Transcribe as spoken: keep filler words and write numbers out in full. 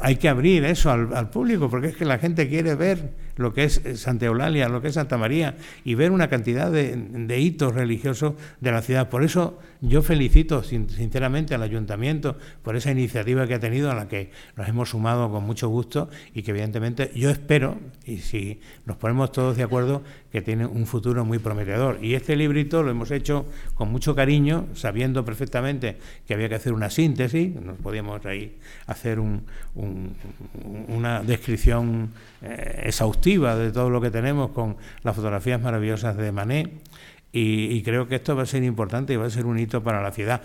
hay que abrir eso al, al público, porque es que la gente quiere ver lo que es Santa Eulalia, lo que es Santa María, y ver una cantidad de, de hitos religiosos de la ciudad. Por eso yo felicito sin, sinceramente al Ayuntamiento por esa iniciativa que ha tenido, a la que nos hemos sumado con mucho gusto, y que evidentemente yo espero, y si nos ponemos todos de acuerdo, que tiene un futuro muy prometedor. Y este librito lo hemos hecho con mucho cariño, sabiendo perfectamente que había que hacer una síntesis, nos podíamos ahí hacer un, un, una descripción eh, exhaustiva de todo lo que tenemos con las fotografías maravillosas de Manet, y, y creo que esto va a ser importante y va a ser un hito para la ciudad.